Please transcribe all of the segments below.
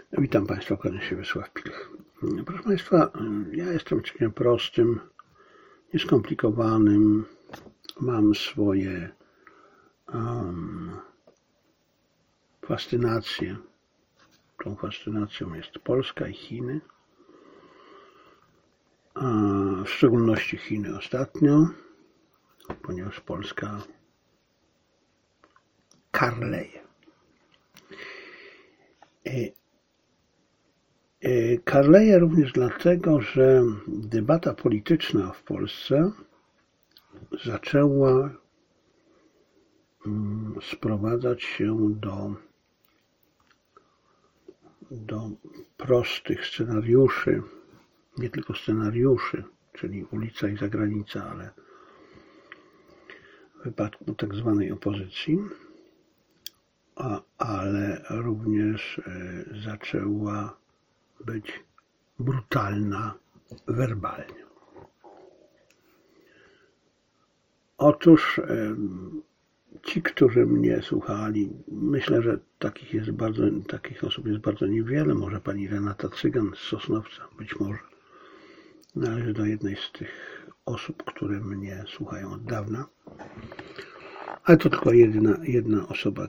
Witam Państwa, kłaniam się Wiesław Pilch. Proszę Państwa, ja jestem człowiekiem prostym, nieskomplikowanym, mam swoje fascynacje. Tą fascynacją jest Polska i Chiny, w szczególności Chiny ostatnio, ponieważ Polska karleje. Karleje również dlatego, że debata polityczna w Polsce zaczęła sprowadzać się do prostych scenariuszy, nie tylko scenariuszy, czyli ulica i zagranica, ale w wypadku tak zwanej opozycji, ale również zaczęła być brutalna werbalnie. Otóż ci, którzy mnie słuchali, myślę, że takich osób jest bardzo niewiele, może pani Renata Cygan z Sosnowca, być może należy do jednej z tych osób, które mnie słuchają od dawna, ale to tylko jedna osoba,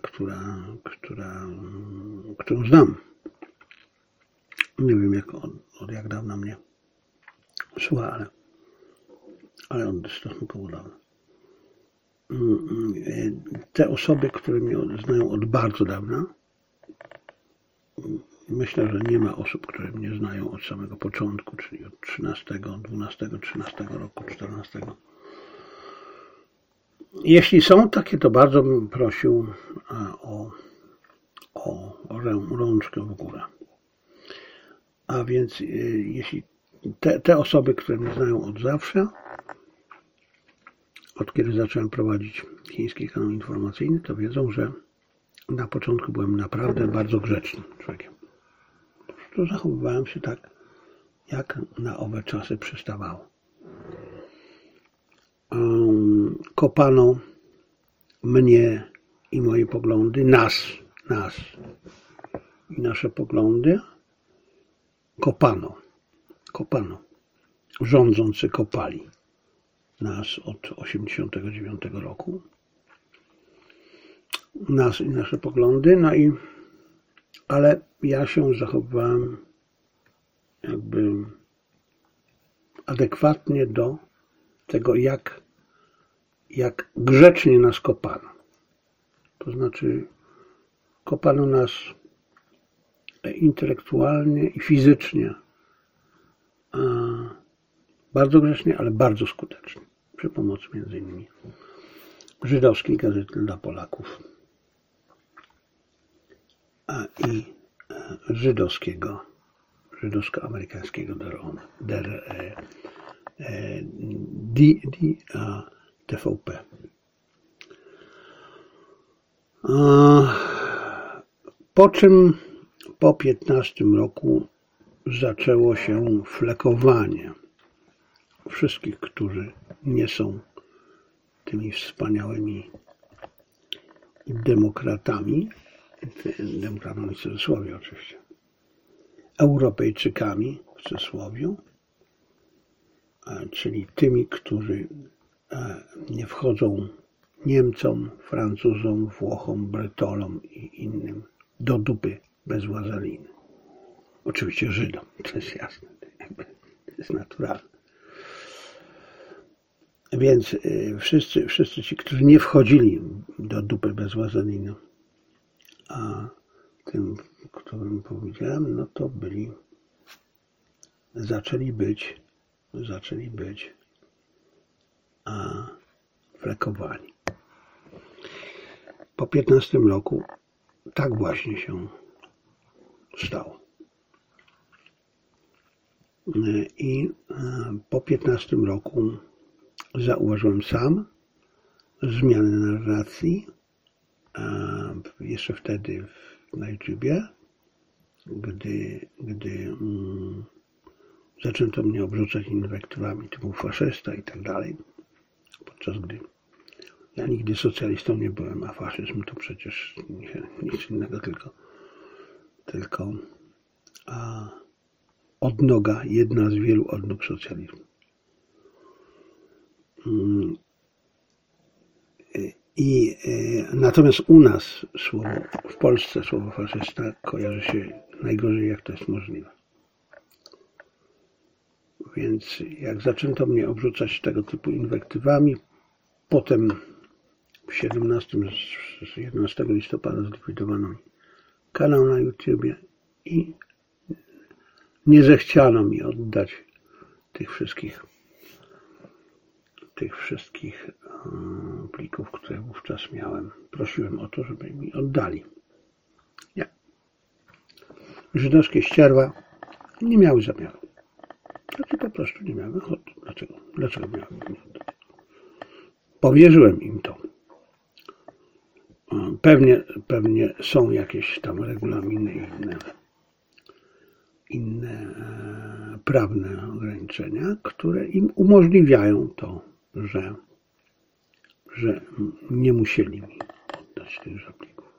którą znam. Nie wiem od jak dawna mnie słucha, ale od stosunkowo dawna. Te osoby, które mnie znają od bardzo dawna, myślę, że nie ma osób, które mnie znają od samego początku, czyli od 13 roku, 14. Jeśli są takie, to bardzo bym prosił o rączkę w górę. A więc jeśli te osoby, które mnie znają od zawsze, od kiedy zacząłem prowadzić chiński kanał informacyjny, to wiedzą, że na początku byłem naprawdę bardzo grzecznym człowiekiem. Po prostu zachowywałem się tak, jak na owe czasy przystawało. Kopano mnie i moje poglądy, nas i nasze poglądy kopano. Rządzący kopali nas od 1989 roku. Nas i nasze poglądy, ale ja się zachowywałem jakby adekwatnie do tego, jak grzecznie nas kopano. To znaczy kopano nas intelektualnie i fizycznie bardzo grzecznie, ale bardzo skutecznie. Przy pomocy między innymi żydowskiej gazety dla Polaków i żydowsko-amerykańskiego TVP. Po czym po 15 roku zaczęło się flekowanie wszystkich, którzy nie są tymi wspaniałymi demokratami w cudzysłowie oczywiście, Europejczykami w cudzysłowie, czyli tymi, którzy nie wchodzą Niemcom, Francuzom, Włochom, Brytolom i innym do dupy bez wazeliny. Oczywiście Żydom, to jest jasne, to jest naturalne. Więc wszyscy ci, którzy nie wchodzili do dupy bez wazeliny, a tym, którym powiedziałem, no to zaczęli być flekowani. Po 15 roku tak właśnie się stało. I po 15 roku zauważyłem sam zmianę narracji, jeszcze wtedy na YouTubie, gdy zaczęto mnie obrzucać inwektywami typu faszysta i tak dalej, podczas gdy ja nigdy socjalistą nie byłem, a faszyzm to przecież nic innego, tylko odnoga, jedna z wielu odnóg socjalizmu. Natomiast u nas w Polsce słowo faszysta kojarzy się najgorzej, jak to jest możliwe. Więc jak zaczęto mnie obrzucać tego typu inwektywami, potem w 11 listopada zlikwidowano mi kanał na YouTubie i nie zechciano mi oddać tych wszystkich plików, które wówczas miałem. Prosiłem o to, żeby mi oddali. Nie. Żydowskie ścierwa nie miały zamiaru. Znaczy po prostu nie miały ochoty. Dlaczego miały mi oddać? Powierzyłem im to. Pewnie są jakieś tam regulaminy i inne prawne ograniczenia, które im umożliwiają to, że nie musieli mi oddać tych plików.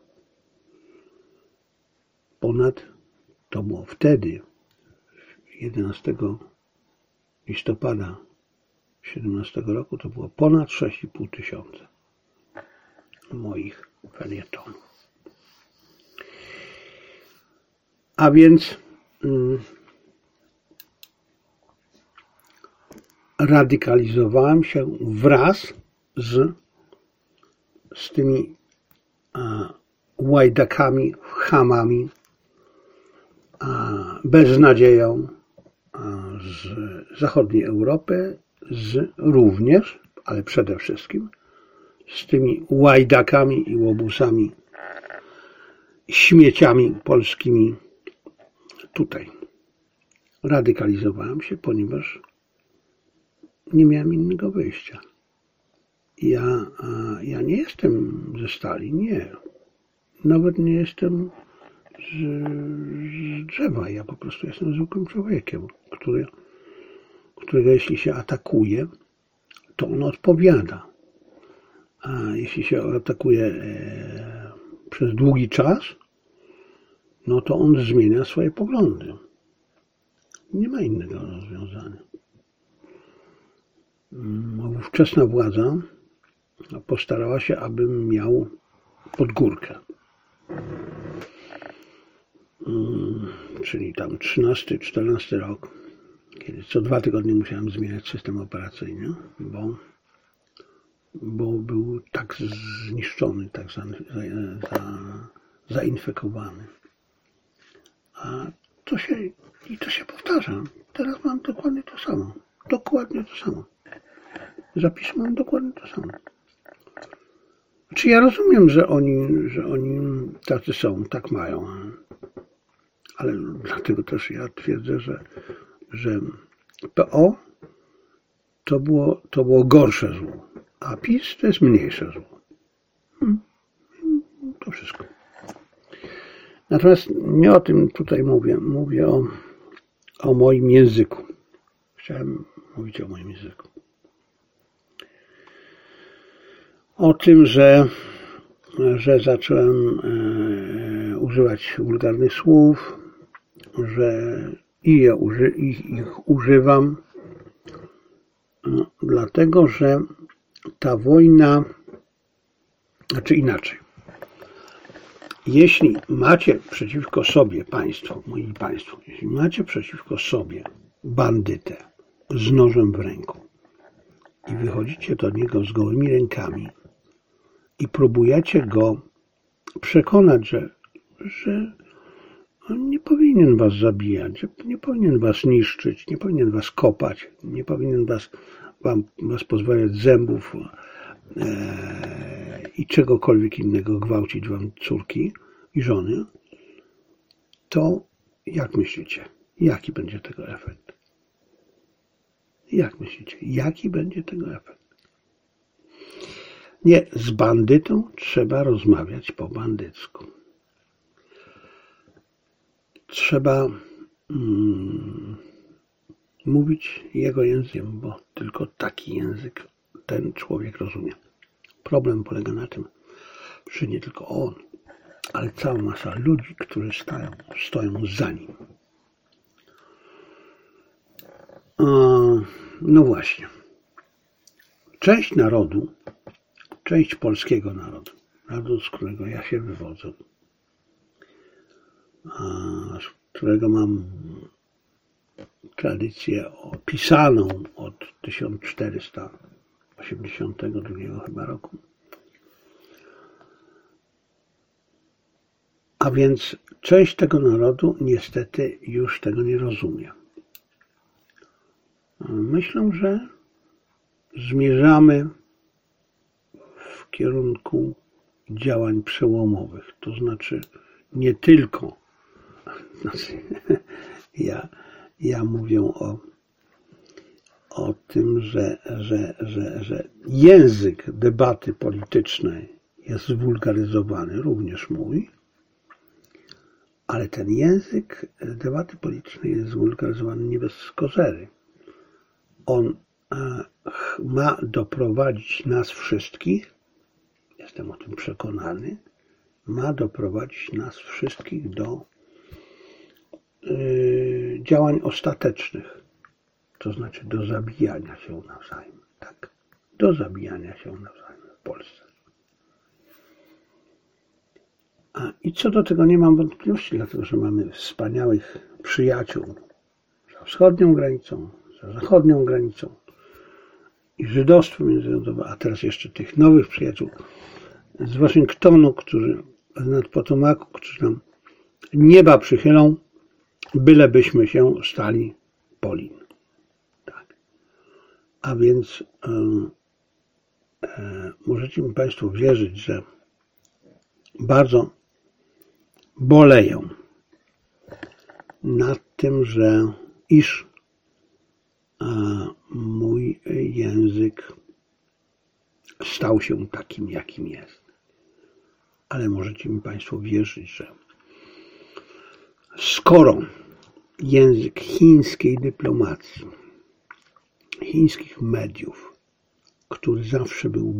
Ponad to było wtedy, 11 listopada 17 roku, to było ponad 6,5 tysiąca moich felietonów. A więc radykalizowałem się wraz z tymi łajdakami, chamami, beznadzieją z zachodniej Europy, również, ale przede wszystkim z tymi łajdakami i łobuzami, śmieciami polskimi tutaj. Radykalizowałem się, ponieważ nie miałem innego wyjścia. Ja nie jestem ze stali, nie. Nawet nie jestem z drzewa. Ja po prostu jestem zwykłym człowiekiem, którego jeśli się atakuje, to on odpowiada. A jeśli się atakuje przez długi czas, no to on zmienia swoje poglądy. Nie ma innego rozwiązania. Ówczesna władza postarała się, abym miał podgórkę. Czyli tam 13-14 rok, kiedy co 2 tygodnie musiałem zmieniać system operacyjny, bo był tak zniszczony, tak zainfekowany. To się powtarza. Teraz mam dokładnie to samo. Dokładnie to samo. Zapisy mam dokładnie to samo. Znaczy ja rozumiem, że oni tacy są, tak mają. Ale dlatego też ja twierdzę, że PO to było gorsze zło, a PiS to jest mniejsze zło. To wszystko. Natomiast nie o tym tutaj mówię o moim języku. Chciałem mówić o moim języku. O tym, że zacząłem używać wulgarnych słów, że ich używam, dlatego że ta wojna, znaczy inaczej. Jeśli macie przeciwko sobie jeśli macie przeciwko sobie bandytę z nożem w ręku i wychodzicie do niego z gołymi rękami i próbujecie go przekonać, że on nie powinien was zabijać, że nie powinien was niszczyć, nie powinien was kopać, nie powinien was pozbawiać zębów i czegokolwiek innego, gwałcić wam córki i żony, to jak myślicie, jaki będzie tego efekt? Jak myślicie, jaki będzie tego efekt? Nie, z bandytą trzeba rozmawiać po bandycku. Trzeba mówić jego językiem, bo tylko taki język ten człowiek rozumie. Problem polega na tym, że nie tylko on, ale cała masa ludzi, którzy stoją za nim. No właśnie. Część narodu, część polskiego narodu, z którego ja się wywodzę, z którego mam tradycję opisaną od 1482 chyba roku. A więc część tego narodu niestety już tego nie rozumie. Myślę, że zmierzamy w kierunku działań przełomowych, to znaczy nie tylko, ja mówię o tym, że język debaty politycznej jest zwulgaryzowany, również mój, ale ten język debaty politycznej jest zwulgaryzowany nie bez kozery. On ma doprowadzić nas wszystkich, jestem o tym przekonany, ma doprowadzić nas wszystkich do działań ostatecznych, to znaczy do zabijania się nawzajem. Tak, do zabijania się nawzajem w Polsce. I co do tego nie mam wątpliwości, dlatego że mamy wspaniałych przyjaciół za wschodnią granicą, za zachodnią granicą i żydostwo międzynarodowe, a teraz jeszcze tych nowych przyjaciół z Waszyngtonu, którzy nad Potomaku, którzy nam nieba przychylą, bylebyśmy się stali Polin. Tak. A więc możecie mi Państwo wierzyć, że bardzo boleją nad tym, iż mój język stał się takim, jakim jest. Ale możecie mi Państwo wierzyć, że skoro język chińskiej dyplomacji, chińskich mediów, który zawsze był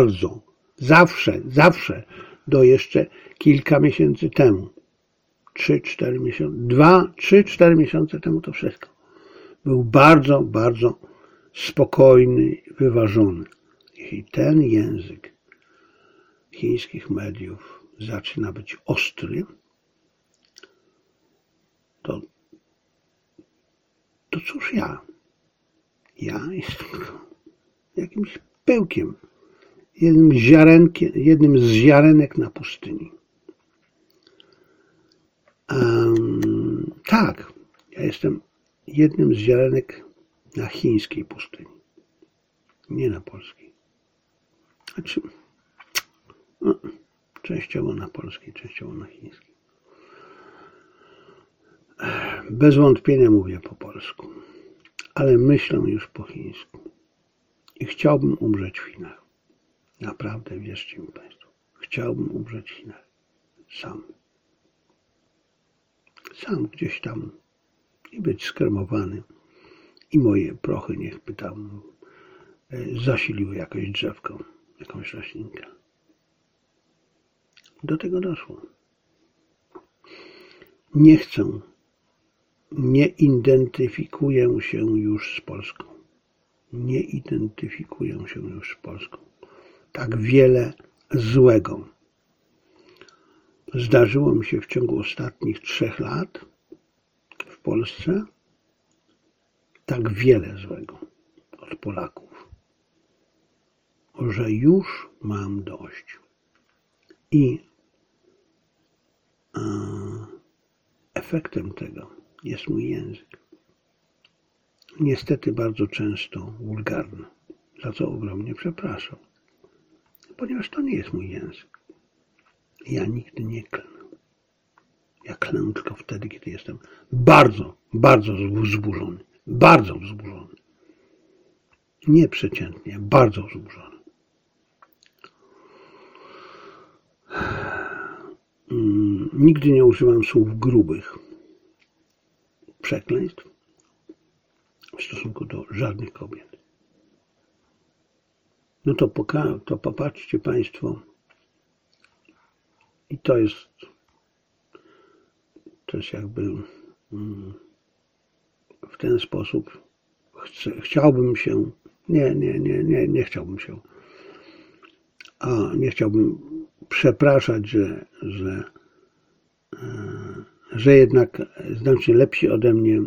zawsze do jeszcze kilka miesięcy temu, 3-4 miesiące temu to wszystko, był bardzo, bardzo spokojny, wyważony. Jeśli ten język chińskich mediów zaczyna być ostry, to cóż ja jestem tylko jakimś pyłkiem, jednym z ziarenek na pustyni. Tak, ja jestem jednym z ziarenek na chińskiej pustyni, nie na polskiej. Znaczy, częściowo na polskiej, częściowo na chińskiej. Bez wątpienia mówię po polsku, ale myślę już po chińsku. I chciałbym umrzeć w Chinach. Naprawdę, wierzcie mi Państwo. Chciałbym umrzeć w Chinach. Sam gdzieś tam i być skremowany. I moje prochy niechby tam zasiliły jakieś drzewko, jakąś roślinkę. Do tego doszło. Nie identyfikuję się już z Polską. Nie identyfikuję się już z Polską. Tak wiele złego zdarzyło mi się w ciągu ostatnich 3 lat w Polsce. Tak wiele złego od Polaków, że już mam dość. I efektem tego jest mój język. Niestety bardzo często wulgarny, za co ogromnie przepraszam, ponieważ to nie jest mój język. Ja nigdy nie klnę. Ja klnę tylko wtedy, kiedy jestem bardzo, bardzo wzburzony. Bardzo wzburzony. Nie przeciętnie, bardzo wzburzony. Nigdy nie używam słów grubych, przekleństw w stosunku do żadnych kobiet. No to popatrzcie Państwo, i to jest jakby w ten sposób chciałbym się, nie chciałbym się, nie chciałbym przepraszać, że jednak znacznie lepsi ode mnie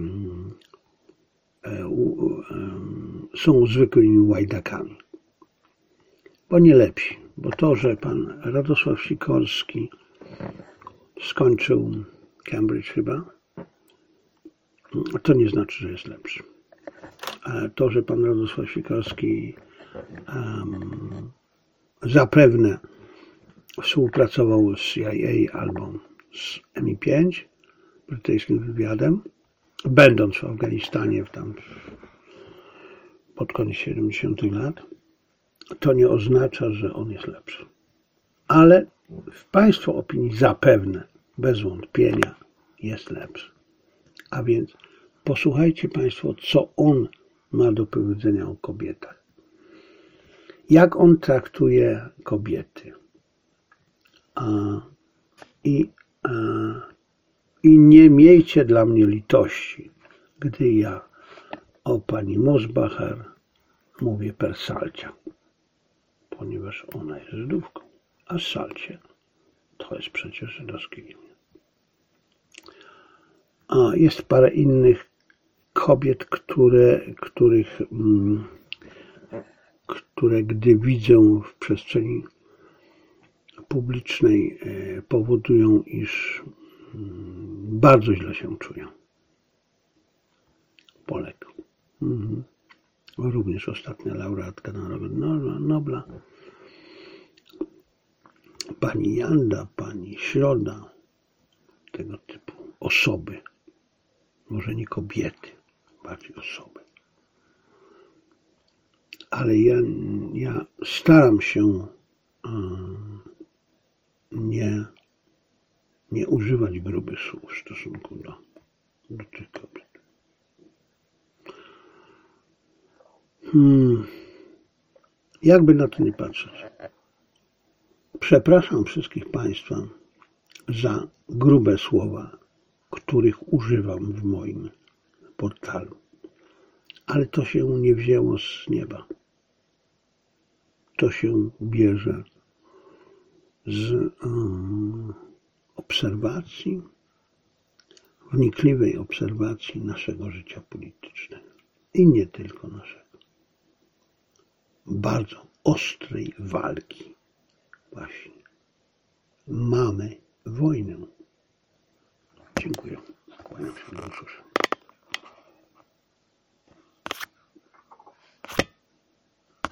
są zwykłymi łajdakami. Bo nie lepsi, bo to, że pan Radosław Sikorski skończył Cambridge chyba, to nie znaczy, że jest lepszy. To, że pan Radosław Sikorski zapewne współpracował z CIA albo z MI5, brytyjskim wywiadem, będąc w Afganistanie pod koniec 70 lat, to nie oznacza, że on jest lepszy. Ale w państwa opinii zapewne, bez wątpienia, jest lepszy. A więc posłuchajcie państwo, co on ma do powiedzenia o kobietach. Jak on traktuje kobiety. I nie miejcie dla mnie litości, gdy ja o pani Mosbacher mówię per salcia, ponieważ ona jest Żydówką, a salcie to jest przecież żydowskie imię. Jest parę innych kobiet, które gdy widzę w przestrzeni publicznej, powodują, iż bardzo źle się czuję. Polek. Również ostatnia laureatka Nagrody Nobla. Pani Janda, pani Środa, tego typu osoby. Może nie kobiety, bardziej osoby. Ale ja staram się nie używać grubych słów w stosunku do tych kobiet. Jakby na to nie patrzeć. Przepraszam wszystkich państwa za grube słowa, których używam w moim portalu. Ale to się nie wzięło z nieba. To się bierze z obserwacji, wnikliwej obserwacji naszego życia politycznego. I nie tylko naszego. Bardzo ostrej walki. Właśnie. Mamy wojnę. Dziękuję. Kłaniam się do usłyszenia.